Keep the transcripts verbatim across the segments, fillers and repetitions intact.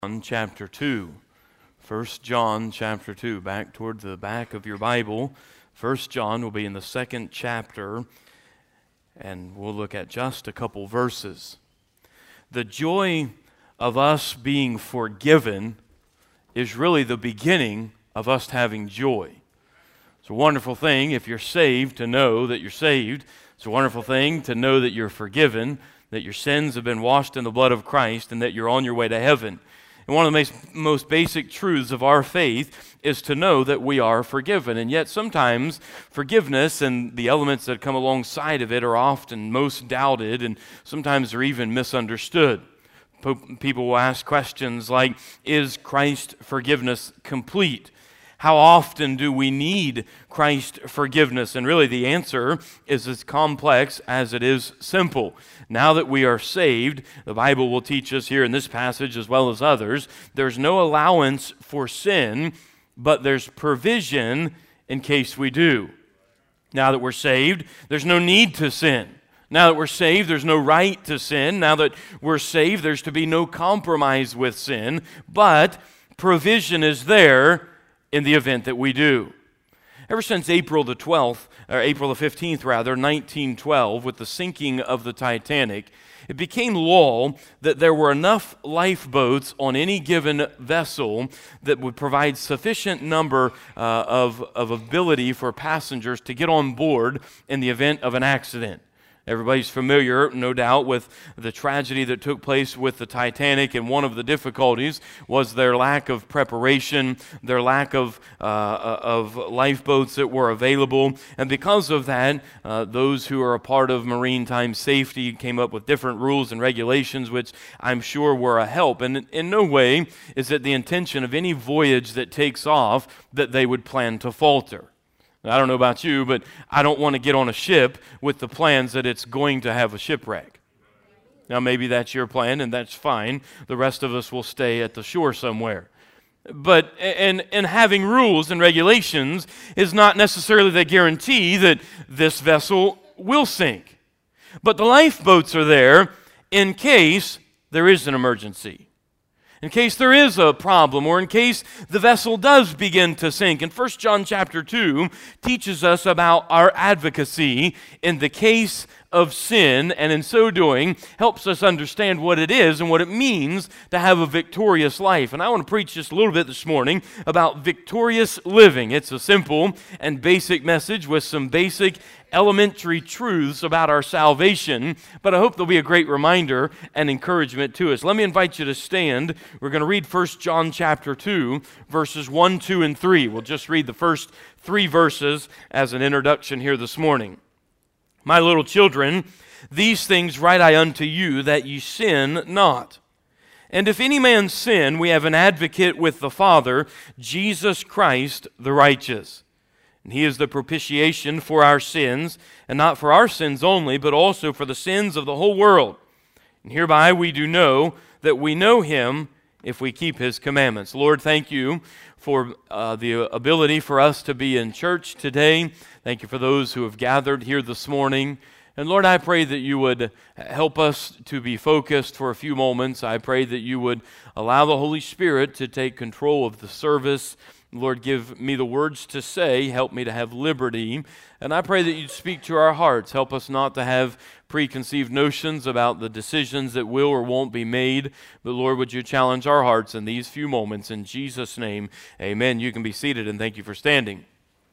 John chapter two. First John chapter two. Back toward the back of your Bible. First John will be in the second chapter, and we'll look at just a couple verses. The joy of us being forgiven is really the beginning of us having joy. It's a wonderful thing if you're saved to know that you're saved. It's a wonderful thing to know that you're forgiven, that your sins have been washed in the blood of Christ, and that you're on your way to heaven. And one of the most, most basic truths of our faith is to know that we are forgiven. And yet sometimes forgiveness and the elements that come alongside of it are often most doubted, and sometimes they're even misunderstood. People will ask questions like, is Christ's forgiveness complete? How often do we need Christ's forgiveness? And really the answer is as complex as it is simple. Now that we are saved, the Bible will teach us here in this passage as well as others, there's no allowance for sin, but there's provision in case we do. Now that we're saved, there's no need to sin. Now that we're saved, there's no right to sin. Now that we're saved, there's to be no compromise with sin, but provision is there in the event that we do. Ever since April the twelfth, or April the fifteenth rather, nineteen twelve, with the sinking of the Titanic, it became law that there were enough lifeboats on any given vessel that would provide sufficient number uh, of, of ability for passengers to get on board in the event of an accident. Everybody's familiar, no doubt, with the tragedy that took place with the Titanic, and one of the difficulties was their lack of preparation, their lack of uh, of lifeboats that were available, and because of that, uh, those who are a part of maritime safety came up with different rules and regulations, which I'm sure were a help. And in no way is it the intention of any voyage that takes off that they would plan to falter. Now, I don't know about you, but I don't want to get on a ship with the plans that it's going to have a shipwreck. Now, maybe that's your plan, and that's fine. The rest of us will stay at the shore somewhere. But and, and having rules and regulations is not necessarily the guarantee that this vessel will sink. But the lifeboats are there in case there is an emergency, in case there is a problem, or in case the vessel does begin to sink. And First John chapter two teaches us about our advocacy in the case of sin, and in so doing helps us understand what it is and what it means to have a victorious life. And I want to preach just a little bit this morning about victorious living. It's a simple and basic message with some basic elementary truths about our salvation, but I hope there'll be a great reminder and encouragement to us. Let me invite you to stand. We're going to read First John chapter two, verses one, two, and three. We'll just read the first three verses as an introduction here this morning. My little children, these things write I unto you, that ye sin not. And if any man sin, we have an advocate with the Father, Jesus Christ the righteous. And he is the propitiation for our sins, and not for our sins only, but also for the sins of the whole world. And hereby we do know that we know him if we keep his commandments. Lord, thank you for uh, the ability for us to be in church today. Thank you for those who have gathered here this morning. And Lord, I pray that you would help us to be focused for a few moments. I pray that you would allow the Holy Spirit to take control of the service. Lord, give me the words to say. Help me to have liberty. And I pray that you'd speak to our hearts. Help us not to have preconceived notions about the decisions that will or won't be made. But Lord, would you challenge our hearts in these few moments. In Jesus' name, amen. You can be seated, and thank you for standing.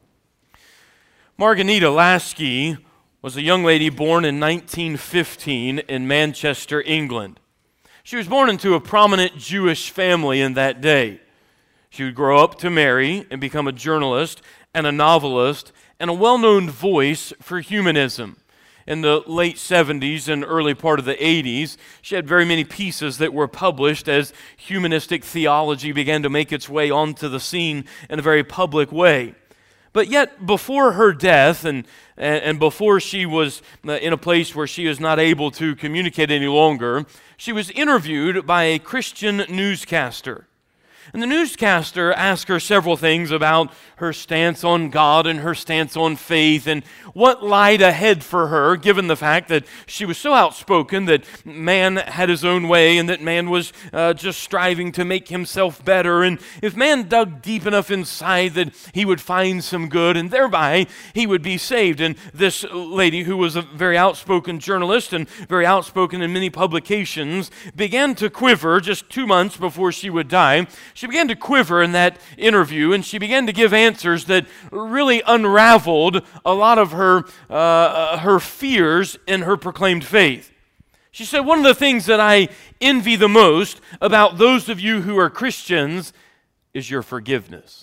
Margarita Lasky was a young lady born in nineteen fifteen in Manchester, England. She was born into a prominent Jewish family in that day. She would grow up to marry and become a journalist and a novelist and a well-known voice for humanism. In the late seventies and early part of the eighties, she had very many pieces that were published as humanistic theology began to make its way onto the scene in a very public way. But yet, before her death and, and before she was in a place where she was not able to communicate any longer, she was interviewed by a Christian newscaster. And the newscaster asked her several things about her stance on God and her stance on faith and what lied ahead for her, given the fact that she was so outspoken that man had his own way and that man was uh, just striving to make himself better. And if man dug deep enough inside that he would find some good and thereby he would be saved. And this lady, who was a very outspoken journalist and very outspoken in many publications, began to quiver just two months before she would die. She began to quiver in that interview, and she began to give answers that really unraveled a lot of her, uh, her fears in her proclaimed faith. She said, one of the things that I envy the most about those of you who are Christians is your forgiveness.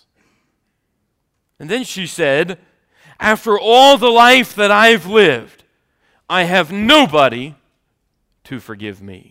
And then she said, after all the life that I've lived, I have nobody to forgive me.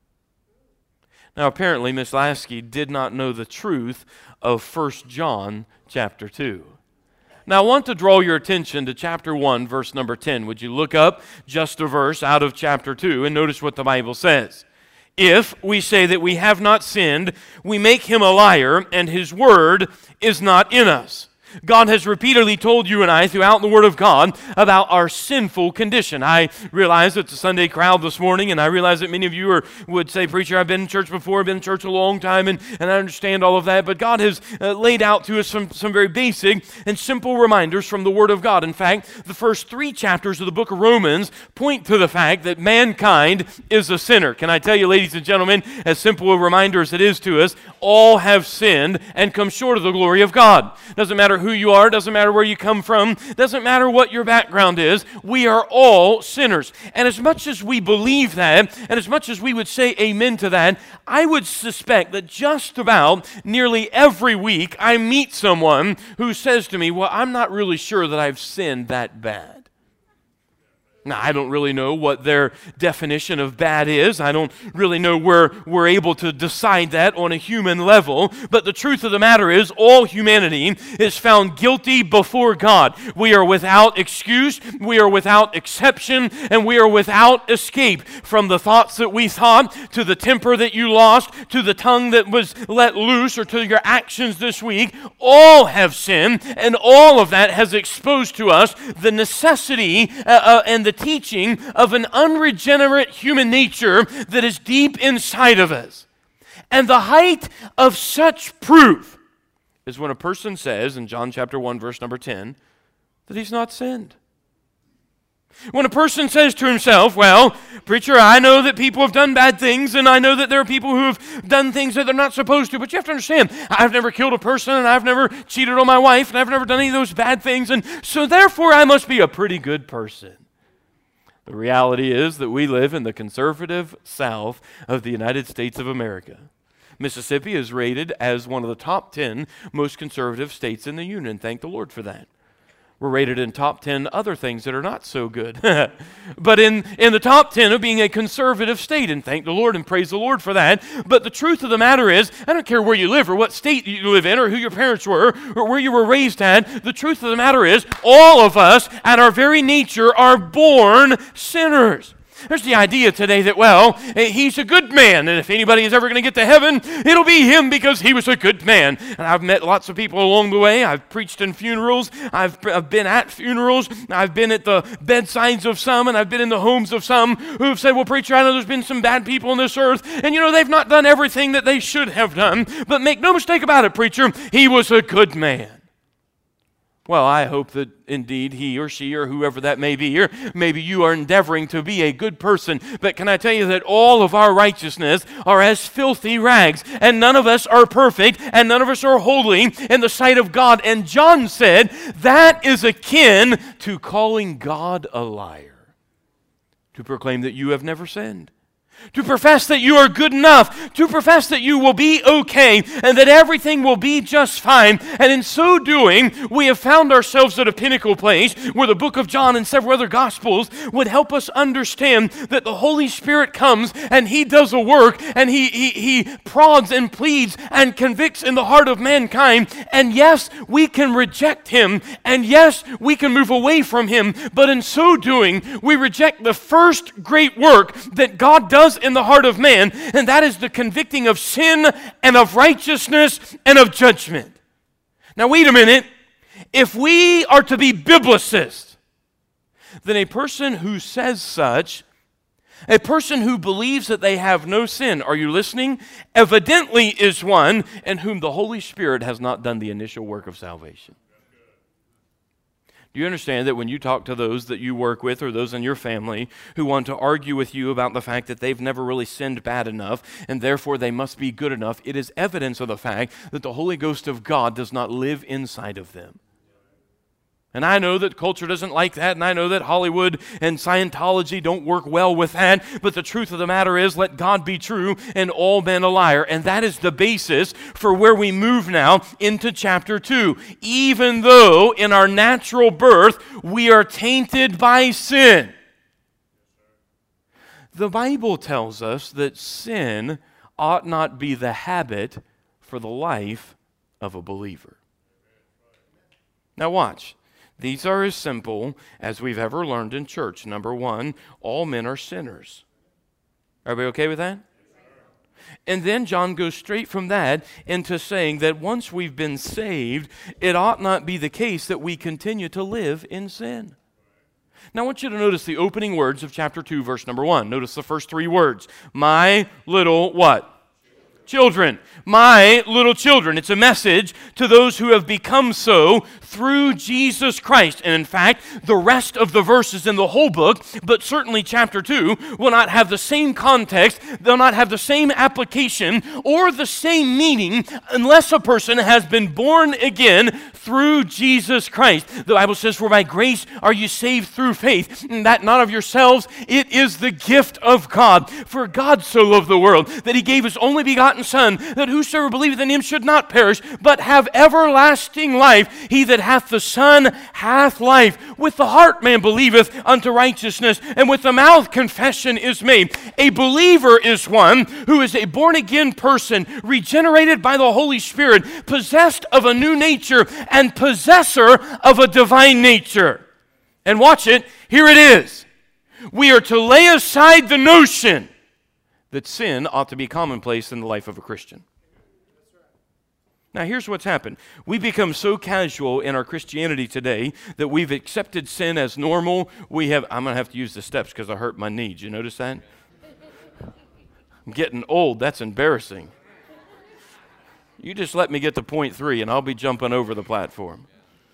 Now, apparently, Miss Lasky did not know the truth of First John chapter two. Now, I want to draw your attention to chapter one, verse number ten. Would you look up just a verse out of chapter two and notice what the Bible says? If we say that we have not sinned, we make him a liar, and his word is not in us. God has repeatedly told you and I throughout the Word of God about our sinful condition. I realize it's a Sunday crowd this morning, and I realize that many of you are, would say, preacher, I've been in church before, I've been in church a long time, and, and I understand all of that, but God has uh, laid out to us some, some very basic and simple reminders from the Word of God. In fact, the first three chapters of the book of Romans point to the fact that mankind is a sinner. Can I tell you, ladies and gentlemen, as simple a reminder as it is to us, all have sinned and come short of the glory of God. Doesn't matter who you are, doesn't matter where you come from, doesn't matter what your background is, we are all sinners. And as much as we believe that, and as much as we would say amen to that, I would suspect that just about nearly every week I meet someone who says to me, well, I'm not really sure that I've sinned that bad. Now, I don't really know what their definition of bad is. I don't really know where we're able to decide that on a human level. But the truth of the matter is, all humanity is found guilty before God. We are without excuse, we are without exception, and we are without escape from the thoughts that we thought, to the temper that you lost, to the tongue that was let loose, or to your actions this week. All have sinned, and all of that has exposed to us the necessity uh, uh, and the teaching of an unregenerate human nature that is deep inside of us. And the height of such proof is when a person says, in John chapter one, verse number ten, that he's not sinned. When a person says to himself, well, preacher, I know that people have done bad things, and I know that there are people who have done things that they're not supposed to, but you have to understand, I've never killed a person, and I've never cheated on my wife, and I've never done any of those bad things, and so therefore I must be a pretty good person. The reality is that we live in the conservative South of the United States of America. Mississippi is rated as one of the top ten most conservative states in the Union. Thank the Lord for that. We're rated in top ten other things that are not so good. But in, in the top ten of being a conservative state, and thank the Lord and praise the Lord for that. But the truth of the matter is, I don't care where you live or what state you live in or who your parents were or where you were raised at. The truth of the matter is, all of us at our very nature are born sinners. There's the idea today that, well, he's a good man, and if anybody is ever going to get to heaven, it'll be him because he was a good man. And I've met lots of people along the way. I've preached in funerals. I've, I've been at funerals. I've been at the bedsides of some, and I've been in the homes of some who've said, well, preacher, I know there's been some bad people on this earth, and you know, they've not done everything that they should have done, but make no mistake about it, preacher, he was a good man. Well, I hope that indeed he or she or whoever that may be, or maybe you are endeavoring to be a good person, but can I tell you that all of our righteousness are as filthy rags, and none of us are perfect, and none of us are holy in the sight of God. And John said that is akin to calling God a liar, to proclaim that you have never sinned, to profess that you are good enough, to profess that you will be okay, and that everything will be just fine. And in so doing, we have found ourselves at a pinnacle place where the book of John and several other Gospels would help us understand that the Holy Spirit comes and He does a work, and He, he, he prods and pleads and convicts in the heart of mankind. And yes, we can reject Him, and yes, we can move away from Him, but in so doing, we reject the first great work that God does does in the heart of man, and that is the convicting of sin and of righteousness and of judgment. Now wait a minute. If we are to be biblicists, then a person who says such, a person who believes that they have no sin, are you listening? Evidently is one in whom the Holy Spirit has not done the initial work of salvation. Do you understand that when you talk to those that you work with or those in your family who want to argue with you about the fact that they've never really sinned bad enough and therefore they must be good enough, it is evidence of the fact that the Holy Ghost of God does not live inside of them. And I know that culture doesn't like that, and I know that Hollywood and Scientology don't work well with that, but the truth of the matter is, let God be true and all men a liar. And that is the basis for where we move now into chapter two. Even though in our natural birth we are tainted by sin, the Bible tells us that sin ought not be the habit for the life of a believer. Now watch. These are as simple as we've ever learned in church. Number one, all men are sinners. Are we okay with that? And then John goes straight from that into saying that once we've been saved, it ought not be the case that we continue to live in sin. Now I want you to notice the opening words of chapter two, verse number one. Notice the first three words. My little what? Children. My little children. It's a message to those who have become so through Jesus Christ. And in fact, the rest of the verses in the whole book, but certainly chapter two, will not have the same context, they'll not have the same application or the same meaning unless a person has been born again through Jesus Christ. The Bible says, for by grace are you saved through faith, and that not of yourselves, it is the gift of God. For God so loved the world that he gave his only begotten Son, that whosoever believeth in him should not perish, but have everlasting life. He that hath the Son hath life. With the heart man believeth unto righteousness, and with the mouth confession is made. A believer is one who is a born-again person, regenerated by the Holy Spirit, possessed of a new nature, and possessor of a divine nature. And watch it, here it is. We are to lay aside the notion that sin ought to be commonplace in the life of a Christian. Now here's what's happened. We become so casual in our Christianity today that we've accepted sin as normal. We have, I'm going to have to use the steps because I hurt my knee. Did you notice that? I'm getting old. That's embarrassing. You just let me get to point three and I'll be jumping over the platform.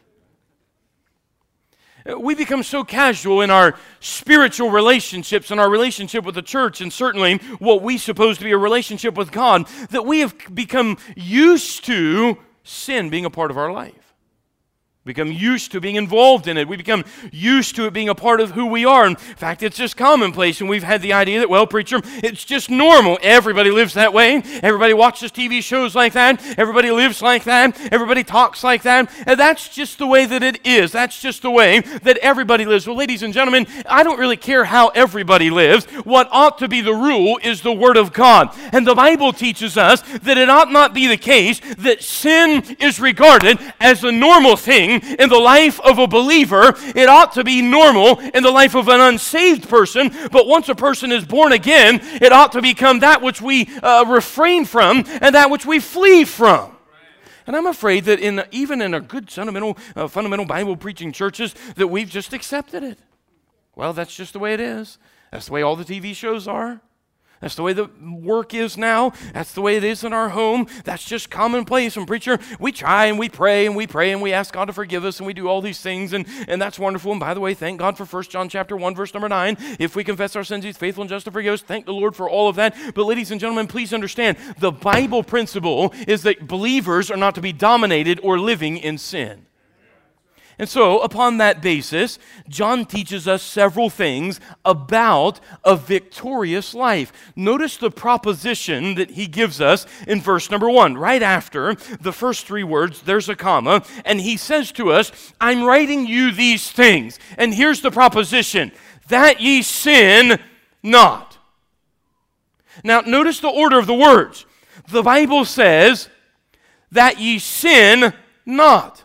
We become so casual in our spiritual relationships and our relationship with the church, and certainly what we suppose to be a relationship with God, that we have become used to sin being a part of our life. Become used to being involved in it. We become used to it being a part of who we are. In fact, it's just commonplace, and we've had the idea that, well, preacher, it's just normal. Everybody lives that way. Everybody watches T V shows like that. Everybody lives like that. Everybody talks like that. And that's just the way that it is. That's just the way that everybody lives. Well, ladies and gentlemen, I don't really care how everybody lives. What ought to be the rule is the Word of God. And the Bible teaches us that it ought not be the case that sin is regarded as a normal thing in the life of a believer. It ought to be normal in the life of an unsaved person, but once a person is born again, it ought to become that which we uh, refrain from and that which we flee from. And I'm afraid that in even in our good fundamental, uh, fundamental Bible preaching churches, that we've just accepted it. Well, that's just the way it is. That's the way all the T V shows are. That's the way the work is now. That's the way it is in our home. That's just commonplace. And preacher, we try and we pray and we pray and we ask God to forgive us and we do all these things, and, and that's wonderful. And by the way, thank God for First John chapter one, verse number nine. If we confess our sins, he's faithful and just to forgive us. Thank the Lord for all of that. But ladies and gentlemen, please understand, the Bible principle is that believers are not to be dominated or living in sin. And so, upon that basis, John teaches us several things about a victorious life. Notice the proposition that he gives us in verse number one. Right after the first three words, there's a comma, and he says to us, I'm writing you these things. And here's the proposition, that ye sin not. Now, notice the order of the words. The Bible says, that ye sin not.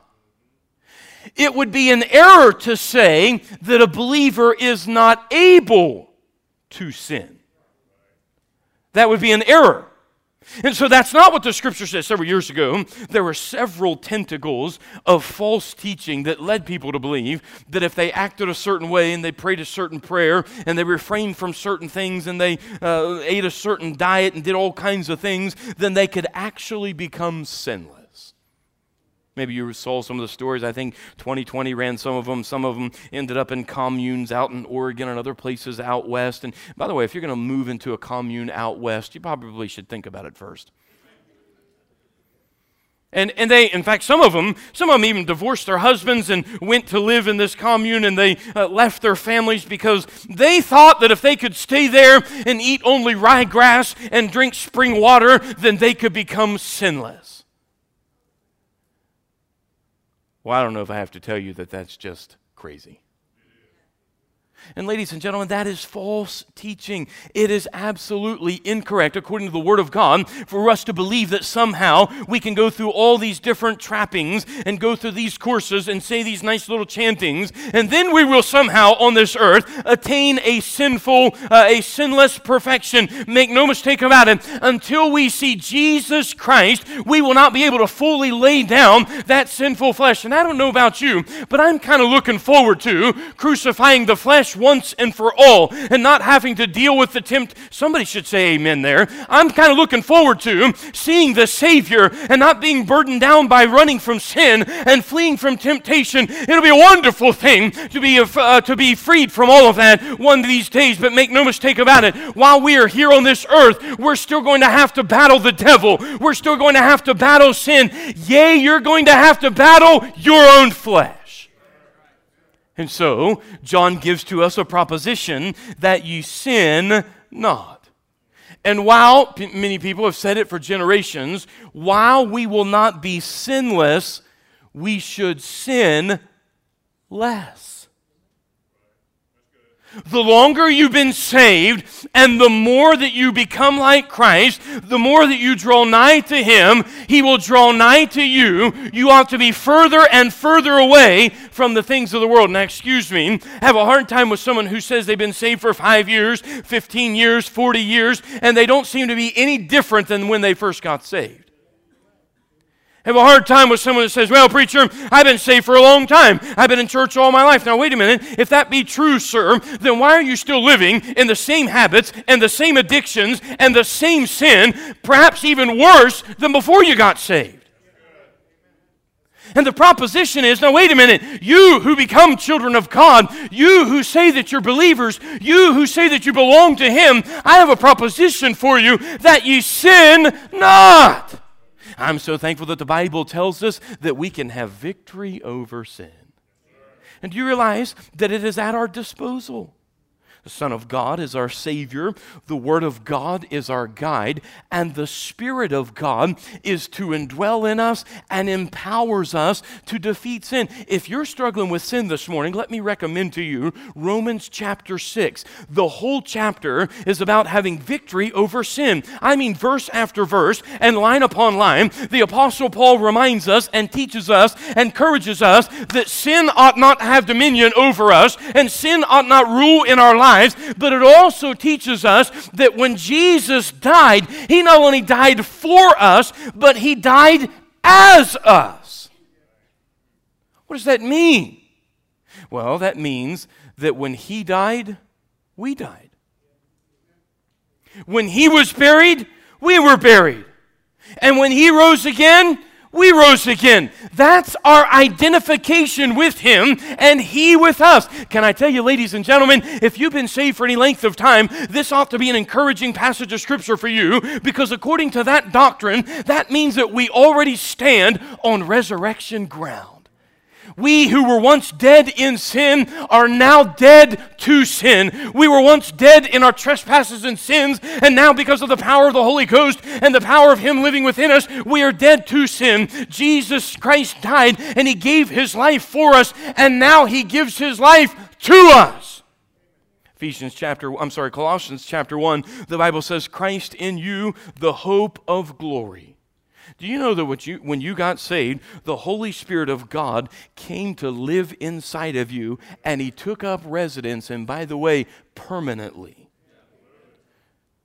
It would be an error to say that a believer is not able to sin. That would be an error. And so that's not what the Scripture says. Several years ago, there were several tentacles of false teaching that led people to believe that if they acted a certain way and they prayed a certain prayer and they refrained from certain things and they uh, ate a certain diet and did all kinds of things, then they could actually become sinless. Maybe you saw some of the stories. I think twenty twenty ran some of them. Some of them ended up in communes out in Oregon and other places out west. And by the way, if you're going to move into a commune out west, you probably should think about it first. And and they, in fact, some of them, some of them even divorced their husbands and went to live in this commune, and they uh, left their families because they thought that if they could stay there and eat only ryegrass and drink spring water, then they could become sinless. Well, I don't know if I have to tell you that that's just crazy. And ladies and gentlemen, that is false teaching. It is absolutely incorrect, according to the Word of God, for us to believe that somehow we can go through all these different trappings and go through these courses and say these nice little chantings, and then we will somehow on this earth attain a sinful, uh, a sinless perfection. Make no mistake about it, until we see Jesus Christ, we will not be able to fully lay down that sinful flesh. And I don't know about you, but I'm kind of looking forward to crucifying the flesh once and for all and not having to deal with the tempt. Somebody should say amen there. I'm kind of looking forward to seeing the Savior and not being burdened down by running from sin and fleeing from temptation. It'll be a wonderful thing to be uh, to be freed from all of that one of these days, but make no mistake about it, while we are here on this earth, we're still going to have to battle the devil. We're still going to have to battle sin. Yea, you're going to have to battle your own flesh. And so, John gives to us a proposition that ye sin not. And while p- many people have said it for generations, while we will not be sinless, we should sin less. The longer you've been saved and the more that you become like Christ, the more that you draw nigh to Him, He will draw nigh to you. You ought to be further and further away from the things of the world. Now, excuse me, I have a hard time with someone who says they've been saved for five years, fifteen years, forty years, and they don't seem to be any different than when they first got saved. I have a hard time with someone that says, well, preacher, I've been saved for a long time. I've been in church all my life. Now, wait a minute. If that be true, sir, then why are you still living in the same habits and the same addictions and the same sin, perhaps even worse than before you got saved? And the proposition is, now wait a minute, you who become children of God, you who say that you're believers, you who say that you belong to Him, I have a proposition for you, that ye sin not. I'm so thankful that the Bible tells us that we can have victory over sin. And do you realize that it is at our disposal? The Son of God is our Savior, the Word of God is our guide, and the Spirit of God is to indwell in us and empowers us to defeat sin. If you're struggling with sin this morning, let me recommend to you Romans chapter six. The whole chapter is about having victory over sin. I mean, verse after verse and line upon line, the Apostle Paul reminds us and teaches us, encourages us that sin ought not have dominion over us and sin ought not rule in our lives. But it also teaches us that when Jesus died, He not only died for us, but He died as us. What does that mean? Well, that means that when He died, we died. When He was buried, we were buried. And when He rose again, we rose again. That's our identification with Him and He with us. Can I tell you, ladies and gentlemen, if you've been saved for any length of time, this ought to be an encouraging passage of Scripture for you, because according to that doctrine, that means that we already stand on resurrection ground. We who were once dead in sin are now dead to sin. We were once dead in our trespasses and sins, and now because of the power of the Holy Ghost and the power of Him living within us, we are dead to sin. Jesus Christ died, and He gave His life for us, and now He gives His life to us. Ephesians chapter, I'm sorry, Colossians chapter one, the Bible says, Christ in you, the hope of glory. Do you know that what you, when you got saved, the Holy Spirit of God came to live inside of you, and He took up residence, and by the way, permanently.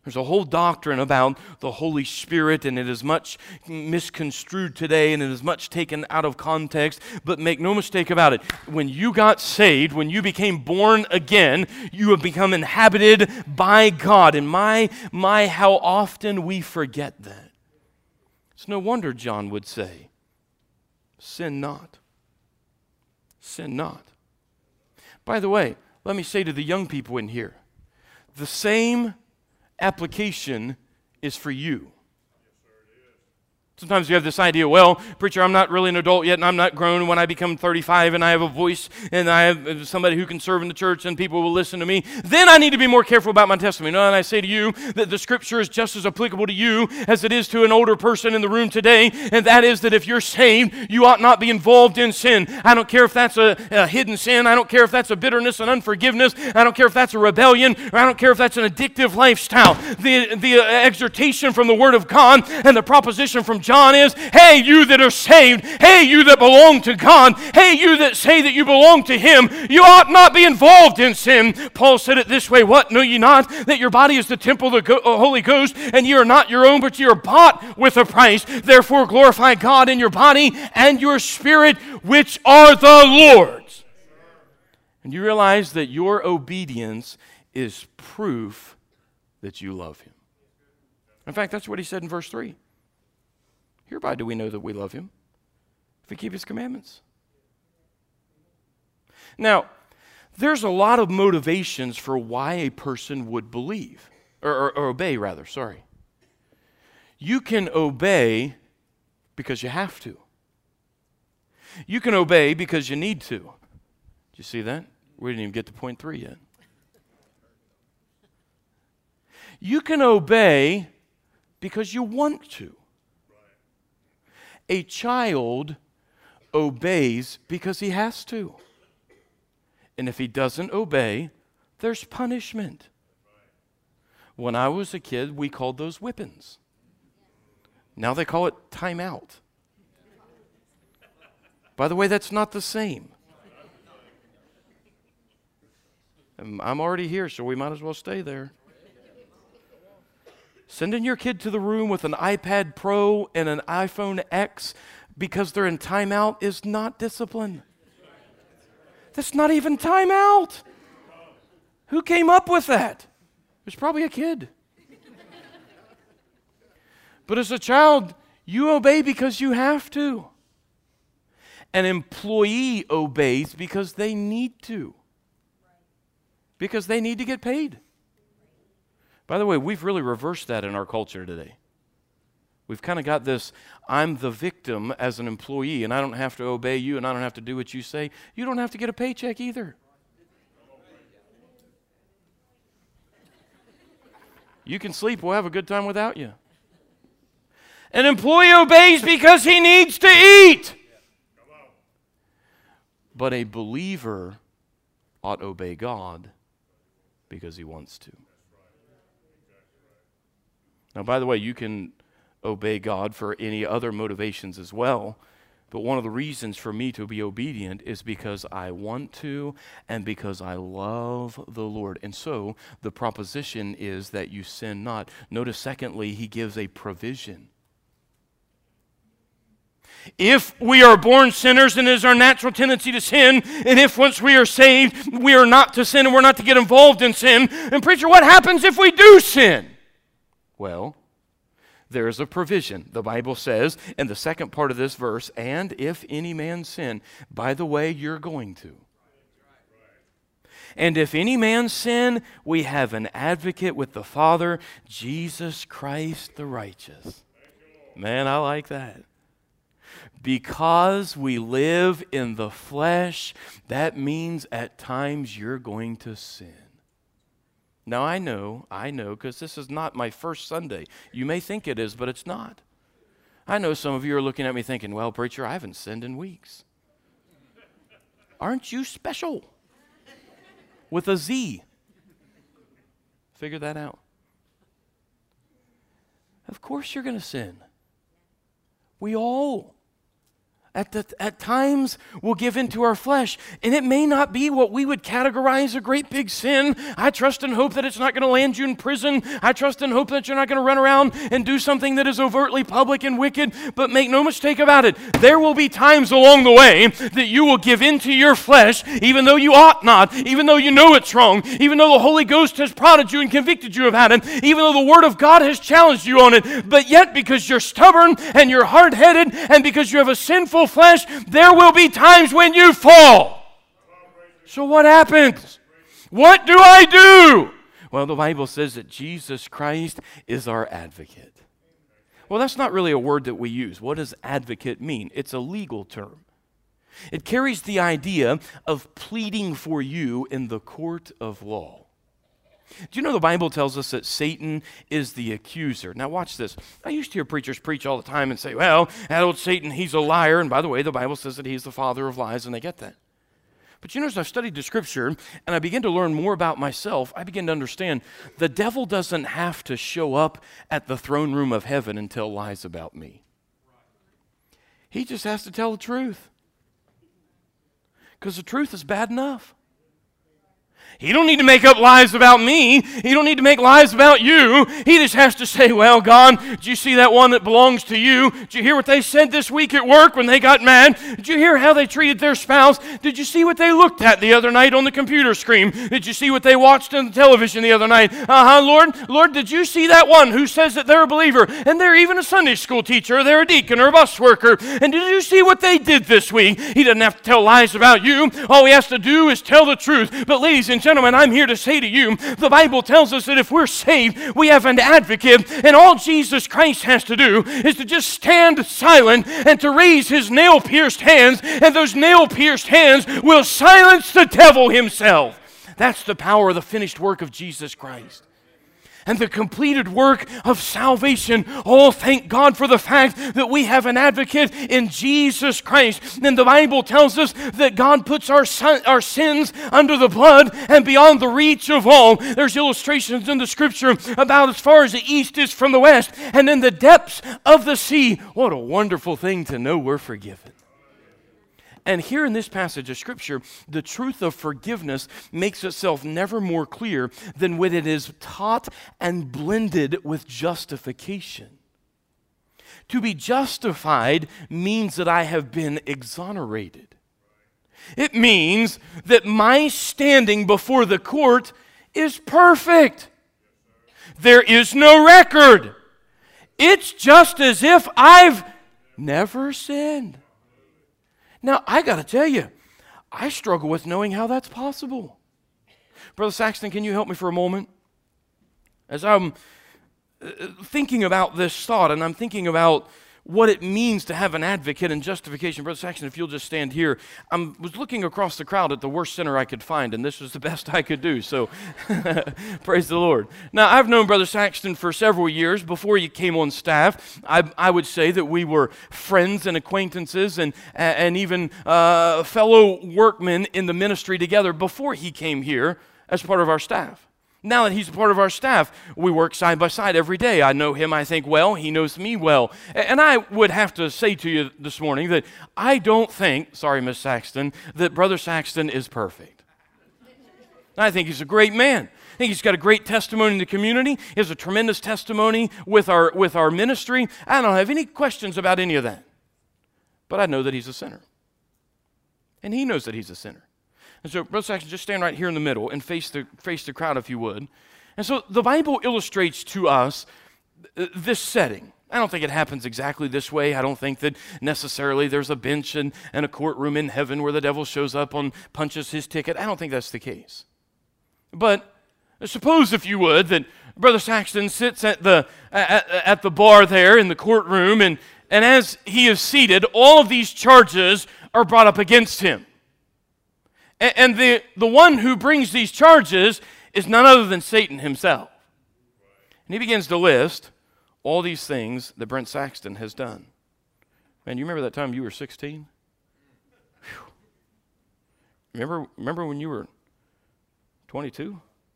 There's a whole doctrine about the Holy Spirit, and it is much misconstrued today, and it is much taken out of context. But make no mistake about it, when you got saved, when you became born again, you have become inhabited by God. And my, my, how often we forget that. It's no wonder John would say, sin not. Sin not. By the way, let me say to the young people in here, the same application is for you. Sometimes you have this idea, well, preacher, I'm not really an adult yet, and I'm not grown. When I become thirty-five and I have a voice and I have somebody who can serve in the church and people will listen to me, then I need to be more careful about my testimony. No, and I say to you that the Scripture is just as applicable to you as it is to an older person in the room today, and that is that if you're saved, you ought not be involved in sin. I don't care if that's a, a hidden sin. I don't care if that's a bitterness and unforgiveness. I don't care if that's a rebellion, or I don't care if that's an addictive lifestyle. The, the uh, exhortation from the Word of God and the proposition from John John is, hey, you that are saved, hey, you that belong to God, hey, you that say that you belong to Him, you ought not be involved in sin. Paul said it this way, what, know ye not that your body is the temple of the Go- Holy Ghost, and ye are not your own, but ye are bought with a price. Therefore glorify God in your body and your spirit, which are the Lord's. And you realize that your obedience is proof that you love Him. In fact, that's what he said in verse three. Hereby do we know that we love Him, if we keep His commandments. Now, there's a lot of motivations for why a person would believe, or, or, or obey rather, sorry. You can obey because you have to. You can obey because you need to. Did you see that? We didn't even get to point three yet. You can obey because you want to. A child obeys because he has to. And if he doesn't obey, there's punishment. When I was a kid, we called those whippings. Now they call it timeout. By the way, that's not the same. I'm already here, so we might as well stay there. Sending your kid to the room with an iPad Pro and an iPhone X because they're in timeout is not discipline. That's not even timeout. Who came up with that? It's probably a kid. But as a child, you obey because you have to. An employee obeys because they need to. Because they need to get paid. By the way, we've really reversed that in our culture today. We've kind of got this, I'm the victim as an employee, and I don't have to obey you, and I don't have to do what you say. You don't have to get a paycheck either. You can sleep. We'll have a good time without you. An employee obeys because he needs to eat. But a believer ought to obey God because he wants to. Now, by the way, you can obey God for any other motivations as well, but one of the reasons for me to be obedient is because I want to and because I love the Lord. And so the proposition is that you sin not. Notice, secondly, he gives a provision. If we are born sinners and it is our natural tendency to sin, and if once we are saved, we are not to sin and we're not to get involved in sin, and preacher, what happens if we do sin? Well, there is a provision. The Bible says in the second part of this verse, and if any man sin, by the way, you're going to. And if any man sin, we have an advocate with the Father, Jesus Christ the righteous. Man, I like that. Because we live in the flesh, that means at times you're going to sin. Now, I know, I know, because this is not my first Sunday. You may think it is, but it's not. I know some of you are looking at me thinking, well, preacher, I haven't sinned in weeks. Aren't you special? With a Z. Figure that out. Of course you're going to sin. We all. At, the, at times, we'll give into our flesh, and it may not be what we would categorize a great big sin. I trust and hope that it's not going to land you in prison. I trust and hope that you're not going to run around and do something that is overtly public and wicked, but make no mistake about it, there will be times along the way that you will give into your flesh, even though you ought not, even though you know it's wrong, even though the Holy Ghost has prodded you and convicted you about it, even though the Word of God has challenged you on it, but yet because you're stubborn and you're hard-headed and because you have a sinful flesh, there will be times when you fall. So what happens? What do I do? Well, the Bible says that Jesus Christ is our advocate. Well, that's not really a word that we use. What does advocate mean? It's a legal term. It carries the idea of pleading for you in the court of law. Do you know the Bible tells us that Satan is the accuser? Now watch this. I used to hear preachers preach all the time and say, well, that old Satan, he's a liar. And by the way, the Bible says that he's the father of lies, and they get that. But you know, as I've studied the Scripture and I begin to learn more about myself, I begin to understand the devil doesn't have to show up at the throne room of heaven and tell lies about me. He just has to tell the truth. Because the truth is bad enough. He don't need to make up lies about me. He don't need to make lies about you. He just has to say, well, God, did you see that one that belongs to you? Did you hear what they said this week at work when they got mad? Did you hear how they treated their spouse? Did you see what they looked at the other night on the computer screen? Did you see what they watched on the television the other night? Uh-huh, Lord, Lord, did you see that one who says that they're a believer and they're even a Sunday school teacher or they're a deacon or a bus worker? And did you see what they did this week? He doesn't have to tell lies about you. All he has to do is tell the truth. But ladies and gentlemen, I'm here to say to you, the Bible tells us that if we're saved, we have an advocate, and all Jesus Christ has to do is to just stand silent and to raise his nail-pierced hands, and those nail-pierced hands will silence the devil himself. That's the power of the finished work of Jesus Christ. And the completed work of salvation. Oh, thank God for the fact that we have an advocate in Jesus Christ. And the Bible tells us that God puts our, son, our sins under the blood and beyond the reach of all. There's illustrations in the Scripture about as far as the east is from the west and in the depths of the sea. What a wonderful thing to know we're forgiven. And here in this passage of Scripture, the truth of forgiveness makes itself never more clear than when it is taught and blended with justification. To be justified means that I have been exonerated. It means that my standing before the court is perfect. There is no record. It's just as if I've never sinned. Now, I got to tell you, I struggle with knowing how that's possible. Brother Saxton, can you help me for a moment? As I'm thinking about this thought, and I'm thinking about what it means to have an advocate in justification. Brother Saxton, if you'll just stand here. I was looking across the crowd at the worst sinner I could find, and this was the best I could do, so praise the Lord. Now, I've known Brother Saxton for several years. Before he came on staff, I, I would say that we were friends and acquaintances and, and even uh, fellow workmen in the ministry together before he came here as part of our staff. Now that he's a part of our staff, we work side by side every day. I know him, I think, well. He knows me well. And I would have to say to you this morning that I don't think, sorry, Miss Saxton, that Brother Saxton is perfect. I think he's a great man. I think he's got a great testimony in the community. He has a tremendous testimony with our, with our ministry. I don't have any questions about any of that. But I know that he's a sinner. And he knows that he's a sinner. And so, Brother Saxton, just stand right here in the middle and face the, face the crowd if you would. And so the Bible illustrates to us this setting. I don't think it happens exactly this way. I don't think that necessarily there's a bench and, and a courtroom in heaven where the devil shows up and punches his ticket. I don't think that's the case. But suppose, if you would, that Brother Saxton sits at the, at, at the bar there in the courtroom, and, and as he is seated, all of these charges are brought up against him. And the, the one who brings these charges is none other than Satan himself. And he begins to list all these things that Brent Saxton has done. Man, you remember that time you were sixteen? Whew. Remember, remember when you were twenty-two?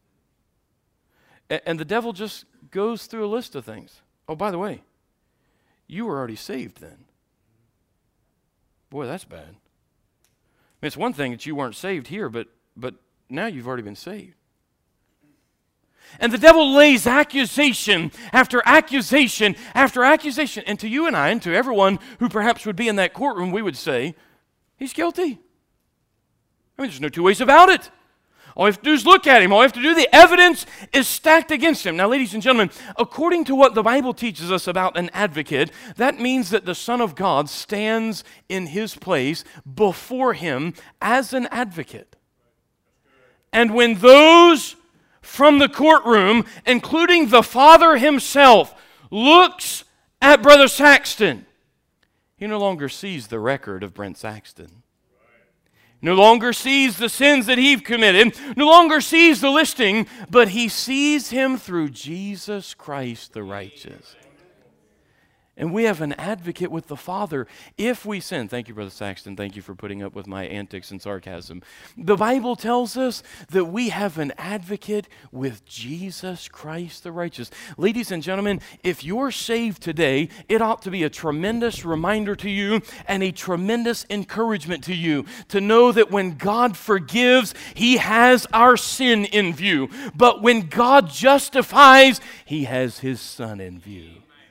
And, and the devil just goes through a list of things. Oh, by the way, you were already saved then. Boy, that's bad. I mean, it's one thing that you weren't saved here, but but now you've already been saved. And the devil lays accusation after accusation after accusation. And to you and I, and to everyone who perhaps would be in that courtroom, we would say, he's guilty. I mean, there's no two ways about it. All we have to do is look at him. All we have to do, the evidence is stacked against him. Now, ladies and gentlemen, according to what the Bible teaches us about an advocate, that means that the Son of God stands in his place before him as an advocate. And when those from the courtroom, including the Father himself, looks at Brother Saxton, he no longer sees the record of Brent Saxton. No longer sees the sins that he've committed, no longer sees the listing, but he sees him through Jesus Christ the righteous. And we have an advocate with the Father if we sin. Thank you, Brother Saxton. Thank you for putting up with my antics and sarcasm. The Bible tells us that we have an advocate with Jesus Christ the righteous. Ladies and gentlemen, if you're saved today, it ought to be a tremendous reminder to you and a tremendous encouragement to you to know that when God forgives, He has our sin in view. But when God justifies, He has His Son in view.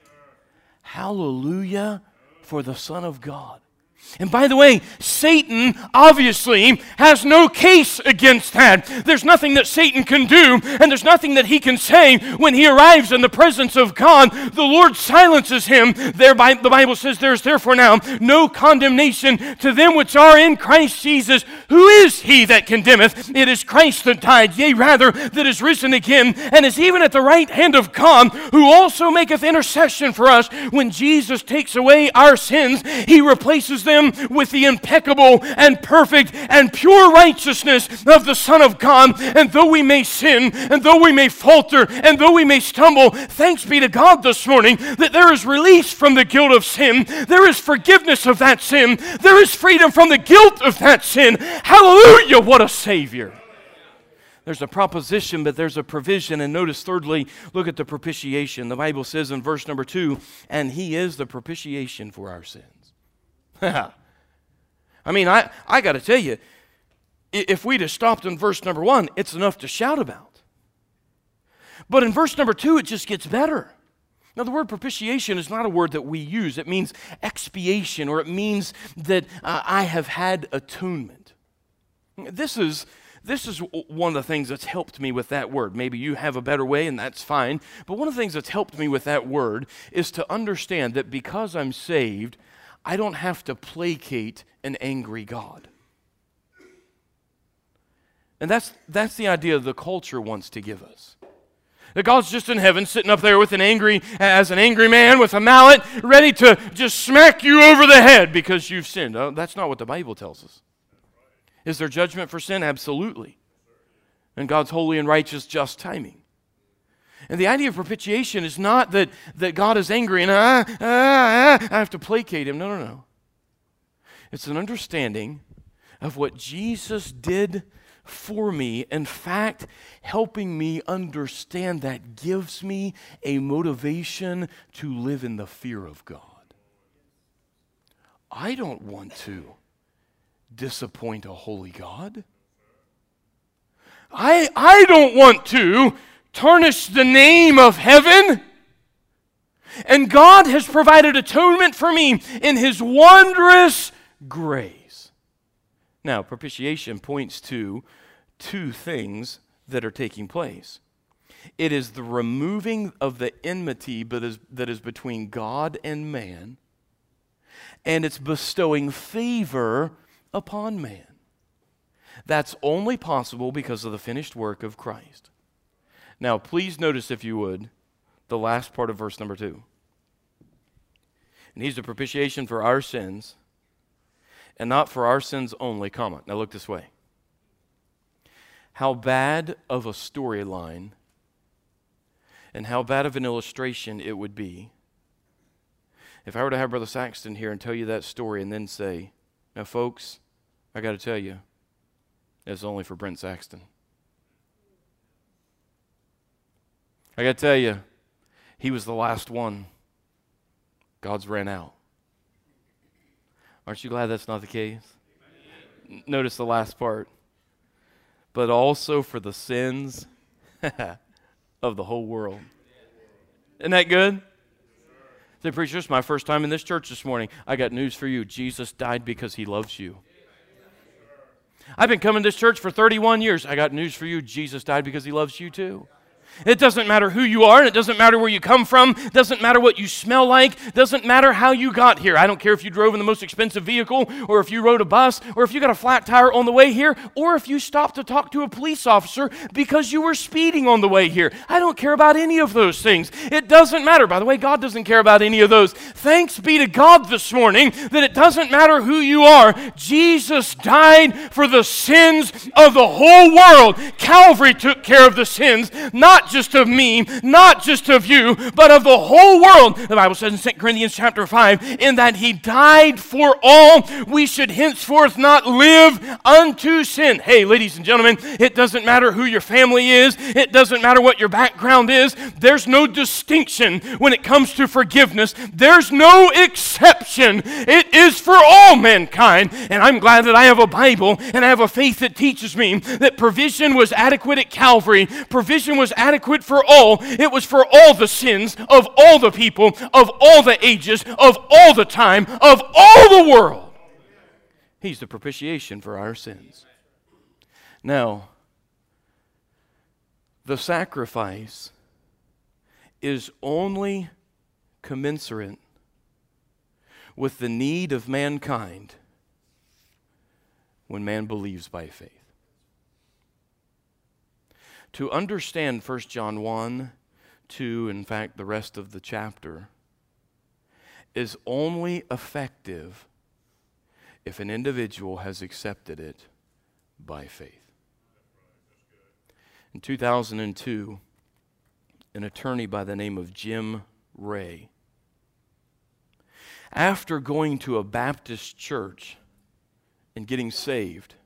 Hallelujah for the Son of God. And by the way, Satan obviously has no case against that. There's nothing that Satan can do, and there's nothing that he can say when he arrives in the presence of God. The Lord silences him. Thereby, the Bible says, there's therefore now no condemnation to them which are in Christ Jesus. Who is he that condemneth? It is Christ that died, yea, rather, that is risen again, and is even at the right hand of God, who also maketh intercession for us. When Jesus takes away our sins, He replaces them with the impeccable and perfect and pure righteousness of the Son of God. And though we may sin, and though we may falter, and though we may stumble, thanks be to God this morning that there is release from the guilt of sin. There is forgiveness of that sin. There is freedom from the guilt of that sin. Hallelujah, what a Savior. There's a proposition, but there's a provision. And notice thirdly, look at the propitiation. The Bible says in verse number two, and He is the propitiation for our sins. I mean, I, I got to tell you, if we'd have stopped in verse number one, it's enough to shout about. But in verse number two, it just gets better. Now, the word propitiation is not a word that we use. It means expiation, or it means that uh, I have had atonement. This is... This is one of the things that's helped me with that word. Maybe you have a better way, and that's fine. But one of the things that's helped me with that word is to understand that because I'm saved, I don't have to placate an angry God. And that's, that's the idea the culture wants to give us. That God's just in heaven, sitting up there with an angry, as an angry man with a mallet, ready to just smack you over the head because you've sinned. Oh, that's not what the Bible tells us. Is there judgment for sin? Absolutely. And God's holy and righteous just timing. And the idea of propitiation is not that, that God is angry and ah, ah, ah, I have to placate Him. No, no, no. It's an understanding of what Jesus did for me. In fact, helping me understand that gives me a motivation to live in the fear of God. I don't want to disappoint a holy God. I, I don't want to tarnish the name of heaven. And God has provided atonement for me in His wondrous grace. Now, propitiation points to two things that are taking place. It is the removing of the enmity that is, that is between God and man, and it's bestowing favor upon man. That's only possible because of the finished work of Christ. Now, please notice, if you would, the last part of verse number two. And He's the propitiation for our sins, and not for our sins only, comma. Now look this way. How bad of a storyline and how bad of an illustration it would be if I were to have Brother Saxton here and tell you that story and then say, now folks, I got to tell you, it's only for Brent Saxton. I got to tell you, he was the last one. God's ran out. Aren't you glad that's not the case? N- Notice the last part. But also for the sins of the whole world. Isn't that good? Say, preacher, this is my first time in this church this morning. I got news for you. Jesus died because he loves you. I've been coming to this church for thirty-one years. I got news for you. Jesus died because he loves you too. It doesn't matter who you are, and it doesn't matter where you come from. It doesn't matter what you smell like. It doesn't matter how you got here. I don't care if you drove in the most expensive vehicle, or if you rode a bus, or if you got a flat tire on the way here, or if you stopped to talk to a police officer because you were speeding on the way here. I don't care about any of those things. It doesn't matter. By the way, God doesn't care about any of those. Thanks be to God this morning that it doesn't matter who you are. Jesus died for the sins of the whole world. Calvary took care of the sins, not just of me, not just of you, but of the whole world. The Bible says in Second Corinthians chapter five, in that he died for all, we should henceforth not live unto sin. Hey, ladies and gentlemen, it doesn't matter who your family is. It doesn't matter what your background is. There's no distinction when it comes to forgiveness. There's no exception. It is for all mankind. And I'm glad that I have a Bible and I have a faith that teaches me that provision was adequate at Calvary. Provision was adequate for all. It was for all the sins of all the people, of all the ages, of all the time, of all the world. He's the propitiation for our sins. Now, the sacrifice is only commensurate with the need of mankind when man believes by faith. To understand First John one, two, in fact, the rest of the chapter, is only effective if an individual has accepted it by faith. In two thousand two, an attorney by the name of Jim Ray, after going to a Baptist church and getting saved,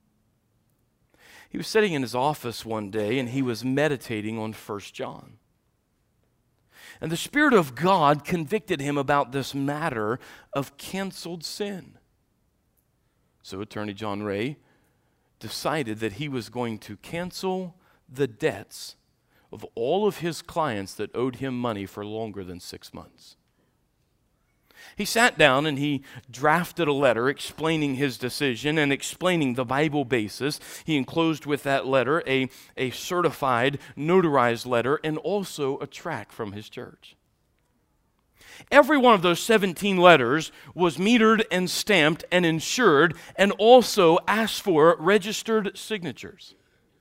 he was sitting in his office one day and he was meditating on First John. And the Spirit of God convicted him about this matter of canceled sin. So Attorney John Ray decided that he was going to cancel the debts of all of his clients that owed him money for longer than six months. He sat down and he drafted a letter explaining his decision and explaining the Bible basis. He enclosed with that letter a, a certified, notarized letter and also a tract from his church. Every one of those seventeen letters was metered and stamped and insured and also asked for registered signatures.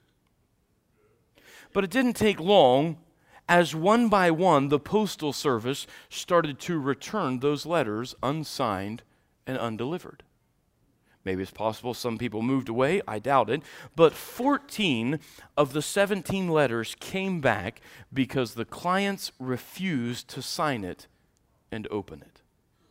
But it didn't take long as one by one the Postal Service started to return those letters unsigned and undelivered. Maybe it's possible some people moved away, I doubt it, but fourteen of the seventeen letters came back because the clients refused to sign it and open it.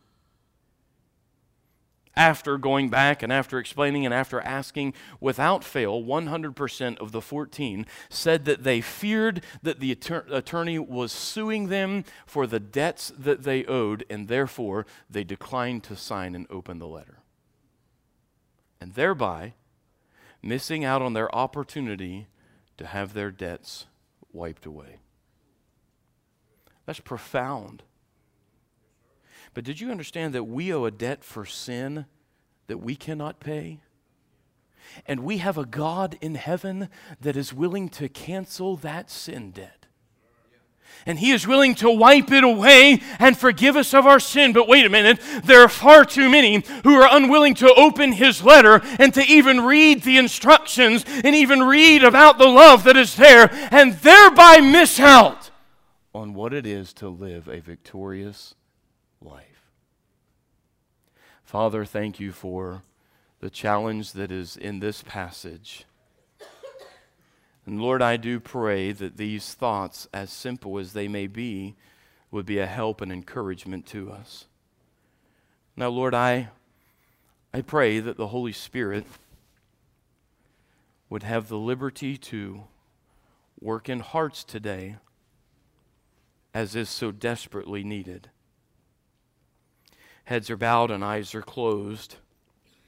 After going back and after explaining and after asking, without fail, one hundred percent of the fourteen said that they feared that the attor- attorney was suing them for the debts that they owed, and therefore they declined to sign and open the letter. And thereby missing out on their opportunity to have their debts wiped away. That's profound. But did you understand that we owe a debt for sin that we cannot pay? And we have a God in heaven that is willing to cancel that sin debt. And He is willing to wipe it away and forgive us of our sin. But wait a minute, there are far too many who are unwilling to open His letter and to even read the instructions and even read about the love that is there, and thereby miss out on what it is to live a victorious life. Father, thank you for the challenge that is in this passage. And Lord, I do pray that these thoughts, as simple as they may be, would be a help and encouragement to us. Now, Lord, I, I pray that the Holy Spirit would have the liberty to work in hearts today as is so desperately needed. Heads are bowed and eyes are closed.